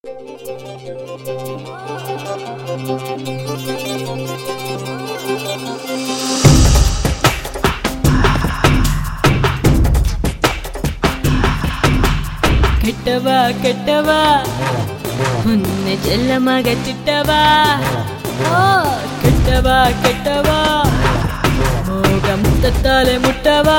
ಕೆಟ್ಟವಾ ಕೆಟ್ಟವಾ ಉನ್ನೆ ಚೆಲ್ಲಮಗ ತಿಟ್ಟವಾ ಕೆಟ್ಟವಾ ಕೆಟ್ಟವಾ ಮೋಗ ಮುತ್ತತ್ತಾಲೆ ಮುಟ್ಟವಾ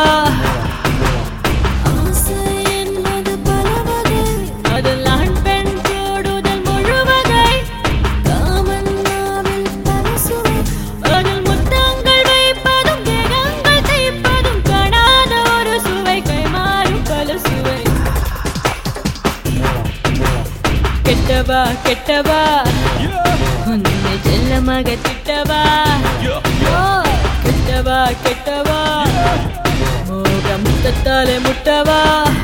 ಕೆಟ್ಟವಾ ಕೆಟ್ಟವಾ ಉನ್ನೆ ಚೆಲ್ಲಮಗ ತಿಟ್ಟವಾ ಕೆಟ್ಟವಾ ಕೆಟ್ಟವಾ ಮೋಗ ಮುತ್ತತ್ತಾಲೆ ಮುಟ್ಟವಾ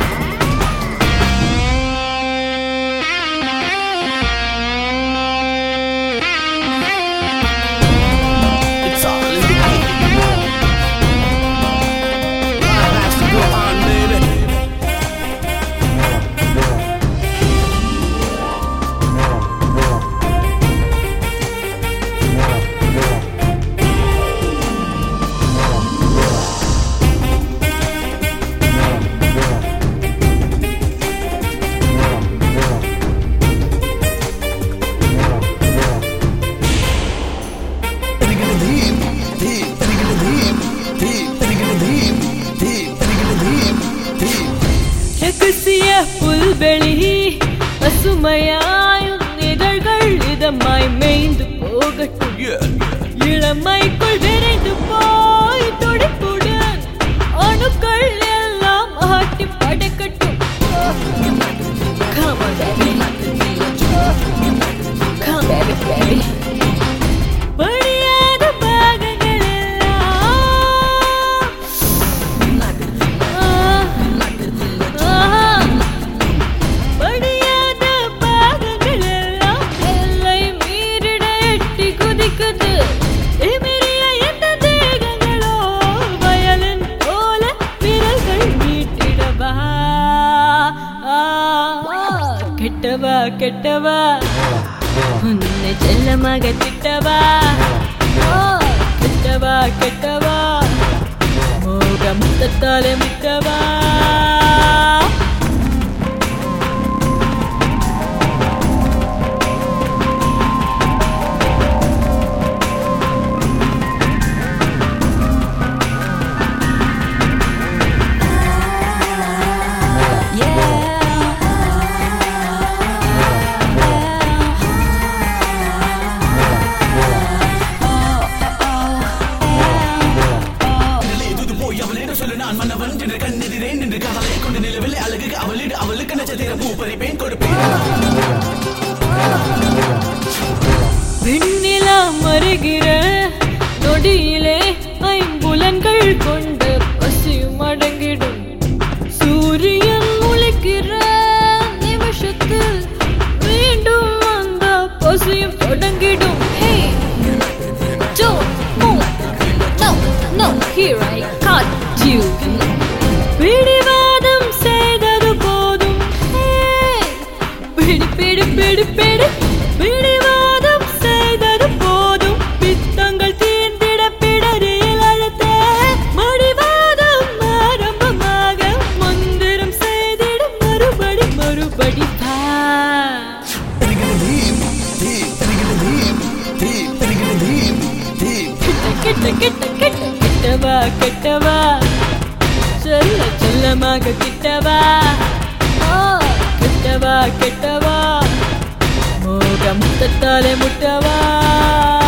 ரகசிய புல்வெளி பசுமையாயும் இதழ்கள் இதமாய் மேய்ந்து போகட்டும் இளமைக்குள் விரைந்து போய் துடிப்புடன் அணுக்கள் எல்லாம் ஆட்டி படைக்கட்டும் படியாத பாகங்கள் படியாத பாகங்கள் எல்லாம் எல்லை மீறிட எட்டி குதிக்குது எமிரிய எந்த தேகங்களோ வயலின் போல விரல்கள் மீட்டிடவா கெட்டவா கெட்டவா உன்னை செல்லமக திட்டவா கெட்டவா கெட்டவா மோக முத்தத்தாலே முட்டவா விண்ணிலா மறுகிற நொடியிலே ஐம்புலன்கள் கொண்ட பசியும் அடங்கிடும் சூரியன் முளைக்கிற நிமிஷத்தில் மீண்டும் அந்த பசியும் தொடங்கிடும் பிடிவாதம் செய்தது போதும் பிடி பிடி பிடி பிடி பிடிவாதம் செய்தது போதும் பித்தங்கள் தீர்ந்திட பிடரில் அழுத்த மடிவாதம் ஆரம்பமாக மந்திரம் செய்திட மறுபடி மறுபடி கிட்ட கிட்ட கிட்ட கிட்டவா கிட்டவா செல்ல செல்லமாக கிட்டவா கிட்டவா கிட்டவா மோக முத்தத்தாலே முட்டவா